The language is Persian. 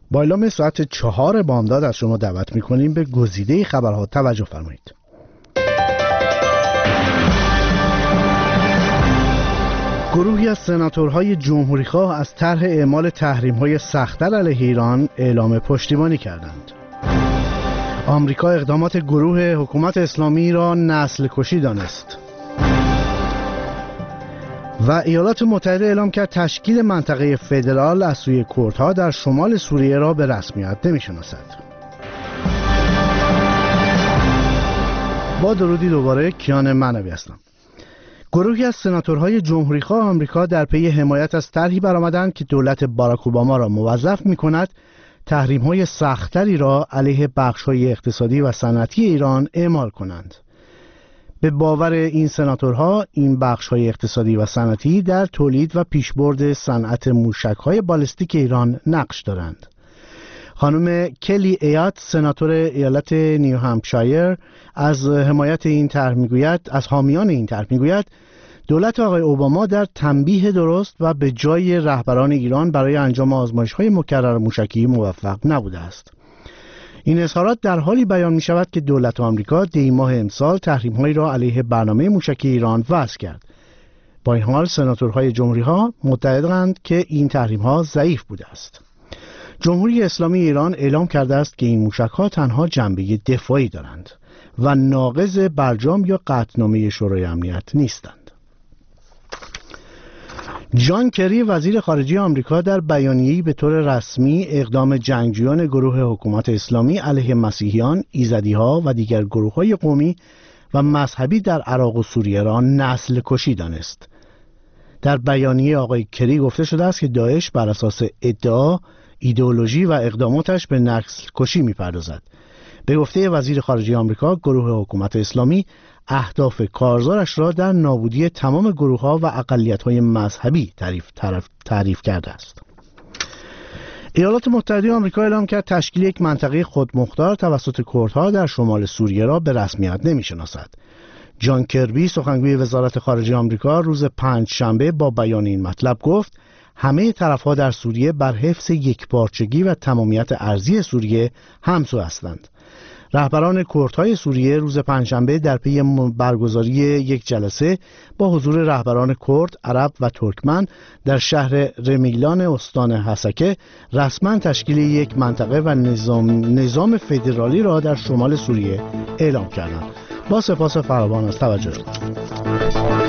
با اعلام ساعت 4 بامداد از شما دعوت می‌کنیم به گزیده خبرها توجه فرمایید. گروهی از سناتورهای جمهوریخواه از طرح اعمال تحریم‌های سخت‌تر علیه ایران اعلام پشتیبانی کردند. آمریکا اقدامات گروه حکومت اسلامی را نسل کشی دانست. و ایالات متحده اعلام کرد تشکیل منطقه فدرال از سوی کردها در شمال سوریه را به رسمیت نمی‌شناسد. با درودی دوباره کیان معنوی هستم. گروهی از سناتورهای جمهوریخواه آمریکا در پی حمایت از طرحی برآمدند که دولت باراک اوباما را موظف می‌کند تحریم‌های سخت‌تری را علیه بخش‌های اقتصادی و صنعتی ایران اعمال کنند. به باور این سناتورها این بخش‌های اقتصادی و صنعتی در تولید و پیشبرد صنعت موشک‌های بالستیک ایران نقش دارند. خانم کلی ایات سناتور ایالت نیو همپشایر از حمایت این طرح میگوید، از حامیان این طرح میگوید دولت آقای اوباما در تنبیه درست و به جای رهبران ایران برای انجام آزمایش‌های مکرر موشکی موفق نبوده است. این اظهارات در حالی بیان می شود که دولت آمریکا دی ماه امسال تحریم‌هایی را علیه برنامه موشکی ایران وضع کرد. با این حال سناتورهای جمهوری‌ها معتقدند که این تحریم‌ها ضعیف بوده است. جمهوری اسلامی ایران اعلام کرده است که این موشک‌ها تنها جنبه دفاعی دارند و ناقض برجام یا قطعنامه شورای امنیت نیستند. جان کری وزیر خارجه آمریکا در بیانیه‌ای به طور رسمی اقدام جنگجویان گروه حکومت اسلامی علیه مسیحیان، ایزدی‌ها و دیگر گروه‌های قومی و مذهبی در عراق و سوریه را نسل کشی دانست. در بیانیه آقای کری گفته شده است که داعش بر اساس ادعا، ایدئولوژی و اقداماتش به نسل کشی می‌پردازد. به گفته وزیر خارجه آمریکا، گروه حکومت اسلامی اهداف کارزارش را در نابودی تمام گروه‌ها و اقلیت‌های مذهبی تعریف کرده است. ایالات متحده آمریکا اعلام کرد تشکیل یک منطقه خودمختار توسط کردها در شمال سوریه را به رسمیت نمی‌شناسد. جان کربی سخنگوی وزارت خارجه آمریکا روز پنجشنبه با بیان این مطلب گفت همه طرف‌ها در سوریه بر حفظ یکپارچگی و تمامیت ارضی سوریه همسو هستند. رهبران کردهای سوریه روز پنجشنبه در پی برگزاری یک جلسه با حضور رهبران کرد، عرب و ترکمن در شهر رمیلان استان حسکه رسما تشکیل یک منطقه و نظام فدرالی را در شمال سوریه اعلام کردند. با سپاس فراوان از توجهتان.